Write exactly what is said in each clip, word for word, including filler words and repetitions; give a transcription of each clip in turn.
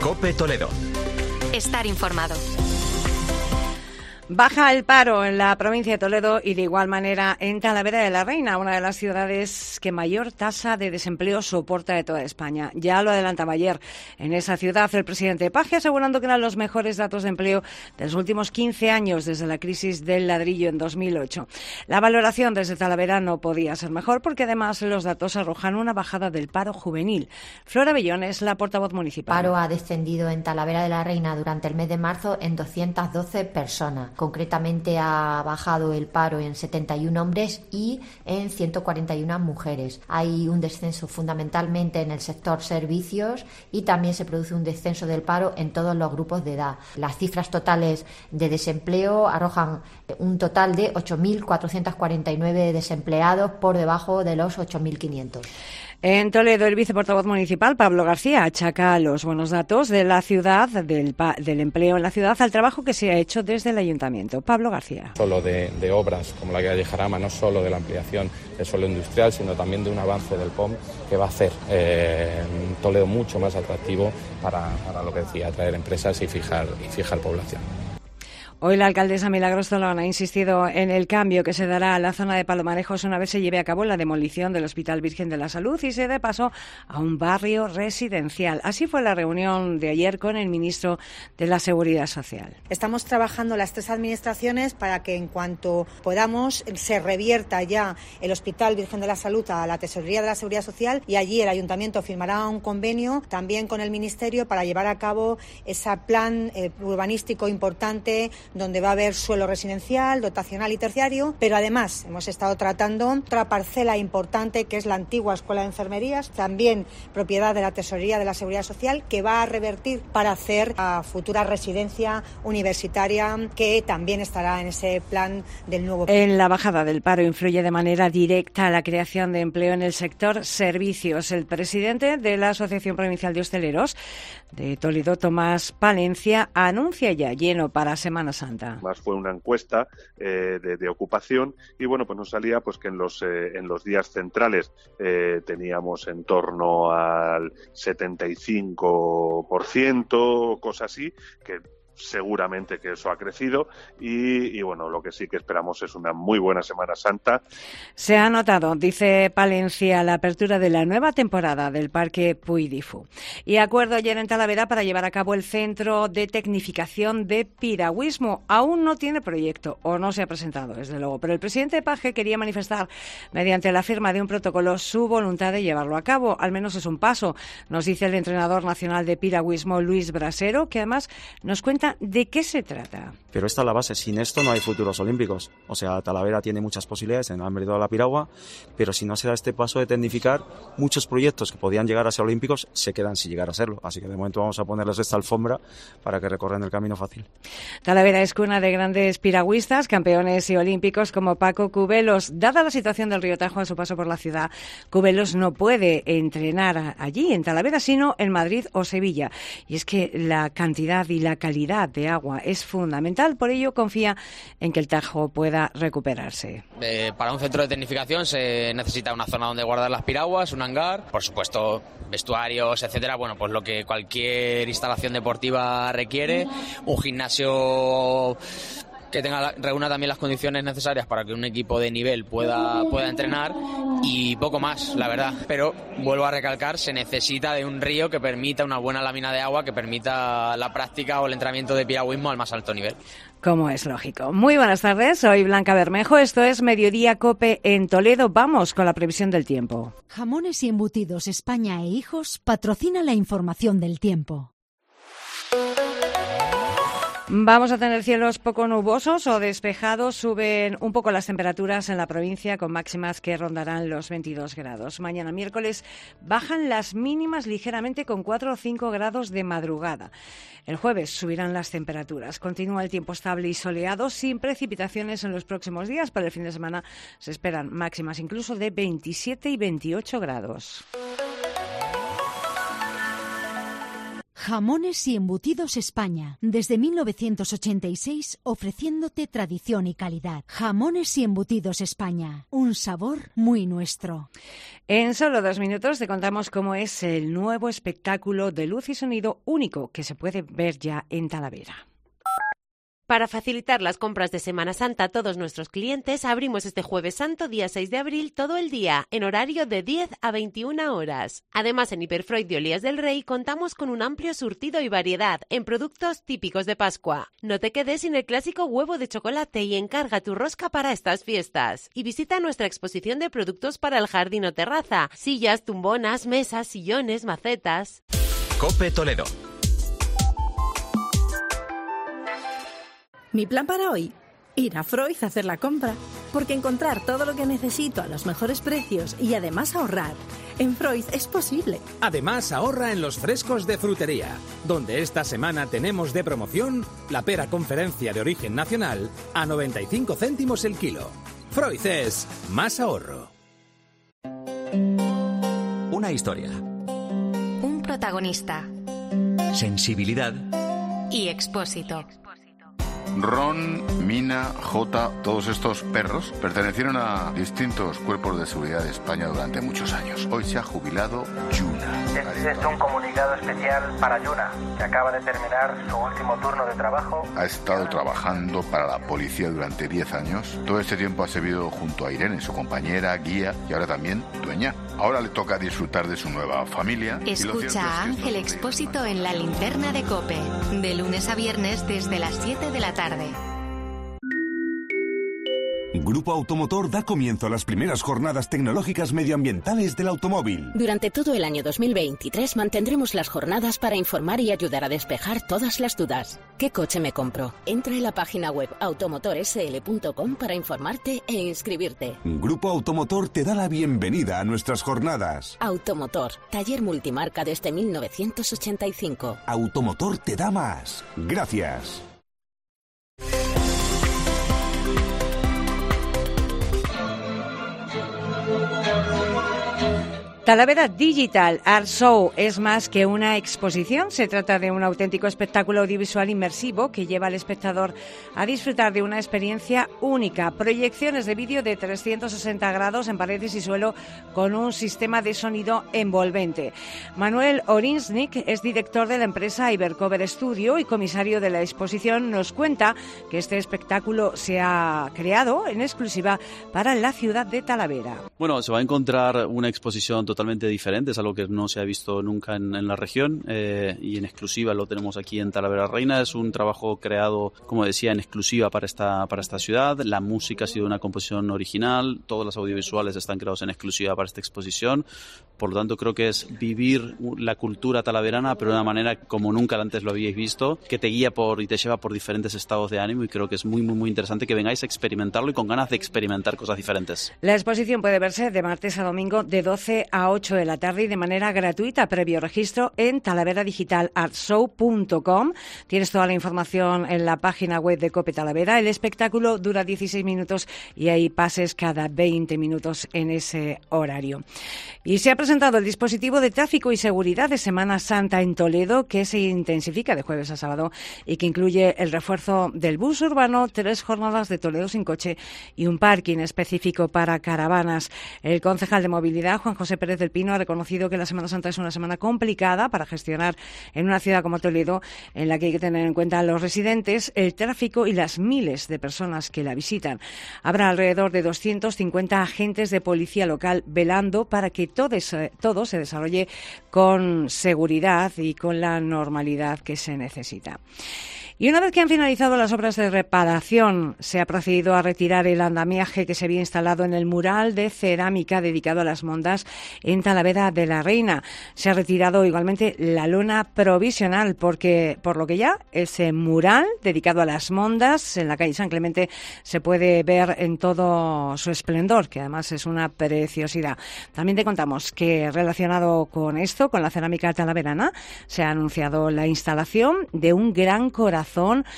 COPE Toledo. Estar informado. Baja el paro en la provincia de Toledo y de igual manera en Talavera de la Reina, una de las ciudades que mayor tasa de desempleo soporta de toda España. Ya lo adelantaba ayer en esa ciudad el presidente Paje, asegurando que eran los mejores datos de empleo de los últimos quince años desde la crisis del ladrillo en dos mil ocho. La valoración desde Talavera no podía ser mejor porque además los datos arrojan una bajada del paro juvenil. Flora Bellón es la portavoz municipal. El paro ha descendido en Talavera de la Reina durante el mes de marzo en doscientas doce personas. Concretamente ha bajado el paro en setenta y uno hombres y en ciento cuarenta y una mujeres. Hay un descenso fundamentalmente en el sector servicios y también se produce un descenso del paro en todos los grupos de edad. Las cifras totales de desempleo arrojan un total de ocho mil cuatrocientos cuarenta y nueve desempleados por debajo de los ocho mil quinientos. En Toledo, el viceportavoz municipal, Pablo García, achaca los buenos datos de la ciudad, del, del empleo en la ciudad, al trabajo que se ha hecho desde el ayuntamiento. Pablo García. Solo de, de obras como la que de Jarama, no solo de la ampliación del suelo industrial, sino también de un avance del P O M que va a hacer eh, Toledo mucho más atractivo para, para lo que decía, atraer empresas y fijar, y fijar población. Hoy la alcaldesa Milagros Tolón ha insistido en el cambio que se dará a la zona de Palomarejos una vez se lleve a cabo la demolición del Hospital Virgen de la Salud y se dé paso a un barrio residencial. Así fue la reunión de ayer con el ministro de la Seguridad Social. Estamos trabajando las tres administraciones para que en cuanto podamos se revierta ya el Hospital Virgen de la Salud a la Tesorería de la Seguridad Social y allí el Ayuntamiento firmará un convenio también con el Ministerio para llevar a cabo ese plan eh, urbanístico importante donde va a haber suelo residencial, dotacional y terciario, pero además hemos estado tratando otra parcela importante que es la antigua Escuela de Enfermerías, también propiedad de la Tesorería de la Seguridad Social, que va a revertir para hacer la futura residencia universitaria que también estará en ese plan del nuevo. En la bajada del paro influye de manera directa la creación de empleo en el sector servicios. El presidente de la Asociación Provincial de Hosteleros de Toledo, Tomás Palencia, anuncia ya lleno para Semana Santa. Más fue una encuesta eh, de, de ocupación y bueno, pues nos salía pues que en los eh, en los días centrales eh, teníamos en torno al setenta y cinco por ciento, cosas así, que seguramente que eso ha crecido y, y bueno, lo que sí que esperamos es una muy buena Semana Santa. Se ha notado, dice Palencia, la apertura de la nueva temporada del Parque Puy di Fou. Y acuerdo ayer en Talavera para llevar a cabo el Centro de Tecnificación de Piragüismo. Aún no tiene proyecto o no se ha presentado, desde luego, pero el presidente Paje quería manifestar mediante la firma de un protocolo su voluntad de llevarlo a cabo. Al menos es un paso, nos dice el entrenador nacional de piragüismo, Luis Brasero, que además nos cuenta de qué se trata. Pero esta es la base, sin esto no hay futuros olímpicos. O sea, Talavera tiene muchas posibilidades en el ámbito de la piragua, pero si no se da este paso de tecnificar, muchos proyectos que podían llegar a ser olímpicos se quedan sin llegar a serlo. Así que de momento vamos a ponerles esta alfombra para que recorran el camino fácil. Talavera es cuna de grandes piragüistas, campeones y olímpicos como Paco Cubelos. Dada la situación del río Tajo a su paso por la ciudad, Cubelos no puede entrenar allí en Talavera, sino en Madrid o Sevilla. Y es que la cantidad y la calidad de agua es fundamental, por ello confía en que el Tajo pueda recuperarse. Eh, para un centro de tecnificación se necesita una zona donde guardar las piraguas, un hangar, por supuesto vestuarios, etcétera, bueno, pues lo que cualquier instalación deportiva requiere, un gimnasio que tenga reúna también las condiciones necesarias para que un equipo de nivel pueda pueda entrenar y poco más, la verdad. Pero vuelvo a recalcar, se necesita de un río que permita una buena lámina de agua, que permita la práctica o el entrenamiento de piragüismo al más alto nivel. Como es lógico. Muy buenas tardes, soy Blanca Bermejo, esto es Mediodía COPE en Toledo. Vamos con la previsión del tiempo. Jamones y Embutidos España e Hijos patrocina la información del tiempo. Vamos a tener cielos poco nubosos o despejados. Suben un poco las temperaturas en la provincia con máximas que rondarán los veintidós grados. Mañana miércoles bajan las mínimas ligeramente con cuatro o cinco grados de madrugada. El jueves subirán las temperaturas. Continúa el tiempo estable y soleado sin precipitaciones en los próximos días. Para el fin de semana se esperan máximas incluso de veintisiete y veintiocho grados. Jamones y Embutidos España. Desde mil novecientos ochenta y seis ofreciéndote tradición y calidad. Jamones y Embutidos España. Un sabor muy nuestro. En solo dos minutos te contamos cómo es el nuevo espectáculo de luz y sonido único que se puede ver ya en Talavera. Para facilitar las compras de Semana Santa a todos nuestros clientes, abrimos este Jueves Santo, día seis de abril, todo el día, en horario de diez a veintiuna horas. Además, en Hiperfreud de Olías del Rey contamos con un amplio surtido y variedad en productos típicos de Pascua. No te quedes sin el clásico huevo de chocolate y encarga tu rosca para estas fiestas. Y visita nuestra exposición de productos para el jardín o terraza, sillas, tumbonas, mesas, sillones, macetas. COPE Toledo. Mi plan para hoy, ir a Freud a hacer la compra, porque encontrar todo lo que necesito a los mejores precios y además ahorrar, en Freud es posible. Además ahorra en los frescos de frutería, donde esta semana tenemos de promoción la pera conferencia de origen nacional a noventa y cinco céntimos el kilo. Freud es más ahorro. Una historia. Un protagonista. Sensibilidad. Y Expósito. Ron, Mina, Jota, todos estos perros pertenecieron a distintos cuerpos de seguridad de España durante muchos años. Hoy se ha jubilado Yuna. Este es un comunicado especial para Yuna, que acaba de terminar su último turno de trabajo. Ha estado trabajando para la policía durante diez años. Todo este tiempo ha servido junto a Irene, su compañera, guía y ahora también dueña. Ahora le toca disfrutar de su nueva familia. Escucha a Ángel Expósito en La Linterna de COPE, de lunes a viernes desde las siete de la tarde. Grupo Automotor da comienzo a las primeras jornadas tecnológicas medioambientales del automóvil. Durante todo el año dos mil veintitrés mantendremos las jornadas para informar y ayudar a despejar todas las dudas. ¿Qué coche me compro? Entra en la página web automotor s l punto com para informarte e inscribirte. Grupo Automotor te da la bienvenida a nuestras jornadas. Automotor, taller multimarca desde mil novecientos ochenta y cinco. Automotor te da más. Gracias. Talavera Digital Art Show es más que una exposición. Se trata de un auténtico espectáculo audiovisual inmersivo que lleva al espectador a disfrutar de una experiencia única. Proyecciones de vídeo de trescientos sesenta grados en paredes y suelo con un sistema de sonido envolvente. Manuel Orinsnik es director de la empresa Ibercover Studio y comisario de la exposición. Nos cuenta que este espectáculo se ha creado en exclusiva para la ciudad de Talavera. Bueno, se va a encontrar una exposición totalmente totalmente diferente, es algo que no se ha visto nunca en, en la región eh, y en exclusiva lo tenemos aquí en Talavera Reina. Es un trabajo creado, como decía, en exclusiva para esta, para esta ciudad. La música ha sido una composición original, todos los audiovisuales están creados en exclusiva para esta exposición. Por lo tanto, creo que es vivir la cultura talaverana, pero de una manera como nunca antes lo habíais visto, que te guía por y te lleva por diferentes estados de ánimo, y creo que es muy, muy, muy interesante que vengáis a experimentarlo y con ganas de experimentar cosas diferentes. La exposición puede verse de martes a domingo de doce a ocho de la tarde y de manera gratuita, previo registro en talavera digital art show punto com. Tienes toda la información en la página web de COPE Talavera. El espectáculo dura dieciséis minutos y hay pases cada veinte minutos en ese horario. Y se ha presentado el dispositivo de tráfico y seguridad de Semana Santa en Toledo, que se intensifica de jueves a sábado y que incluye el refuerzo del bus urbano, tres jornadas de Toledo sin coche y un parking específico para caravanas. El concejal de movilidad, Juan José Pérez del Pino, ha reconocido que la Semana Santa es una semana complicada para gestionar en una ciudad como Toledo, en la que hay que tener en cuenta a los residentes, el tráfico y las miles de personas que la visitan. Habrá alrededor de doscientos cincuenta agentes de policía local velando para que todo, todo se desarrolle con seguridad y con la normalidad que se necesita. Y una vez que han finalizado las obras de reparación, se ha procedido a retirar el andamiaje que se había instalado en el mural de cerámica dedicado a las mondas en Talavera de la Reina. Se ha retirado igualmente la lona provisional, porque por lo que ya ese mural dedicado a las mondas en la calle San Clemente se puede ver en todo su esplendor, que además es una preciosidad. También te contamos que relacionado con esto, con la cerámica talaverana, se ha anunciado la instalación de un gran corazón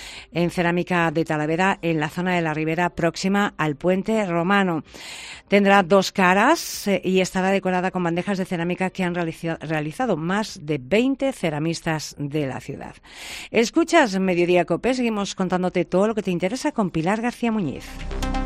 en cerámica de Talavera en la zona de la Ribera próxima al Puente Romano. Tendrá dos caras eh, y estará decorada gala con bandejas de cerámica que han realiza- realizado más de veinte ceramistas de la ciudad. Escuchas Mediodía COPE, seguimos contándote todo lo que te interesa con Pilar García Muñiz.